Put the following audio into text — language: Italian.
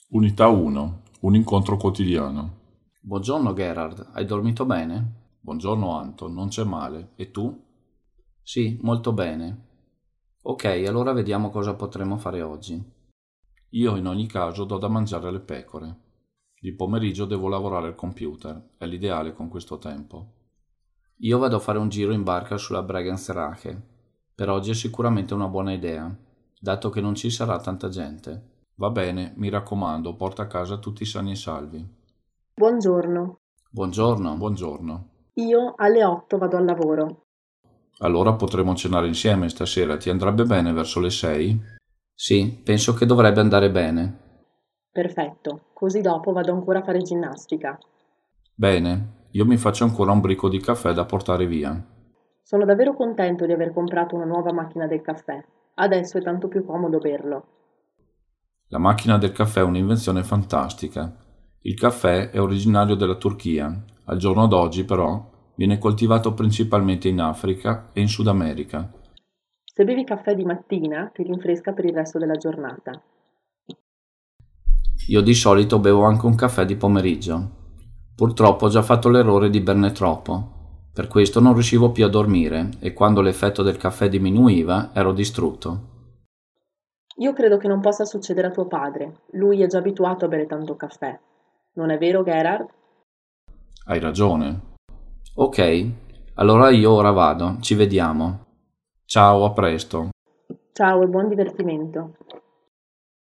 Unità 1. Un incontro quotidiano. Buongiorno Gerard, hai dormito bene? Buongiorno Anton, non c'è male. E tu? Sì, molto bene. Ok, allora vediamo cosa potremo fare oggi. Io in ogni caso do da mangiare alle pecore. Di pomeriggio devo lavorare al computer, è l'ideale con questo tempo. Io vado a fare un giro in barca sulla Bregenzerake. Per oggi è sicuramente una buona idea, dato che non ci sarà tanta gente. Va bene, mi raccomando, porta a casa tutti sani e salvi. Buongiorno, Buongiorno. Buongiorno. io alle 8 vado al lavoro. Allora potremo cenare insieme stasera, ti andrebbe bene verso le 6? Sì, penso che dovrebbe andare bene. Perfetto, così dopo vado ancora a fare ginnastica. Bene, io mi faccio ancora un bricco di caffè da portare via. Sono davvero contento di aver comprato una nuova macchina del caffè. Adesso è tanto più comodo berlo. La macchina del caffè è un'invenzione fantastica. Il caffè è originario della Turchia. Al giorno d'oggi, però, viene coltivato principalmente in Africa e in Sud America. Se bevi caffè di mattina, ti rinfresca per il resto della giornata. Io di solito bevo anche un caffè di pomeriggio. Purtroppo ho già fatto l'errore di berne troppo. Per questo non riuscivo più a dormire e quando l'effetto del caffè diminuiva ero distrutto. Io credo che non possa succedere a tuo padre. Lui è già abituato a bere tanto caffè. Non è vero, Gerard? Hai ragione. Ok, allora io ora vado, ci vediamo. Ciao, a presto. Ciao e buon divertimento.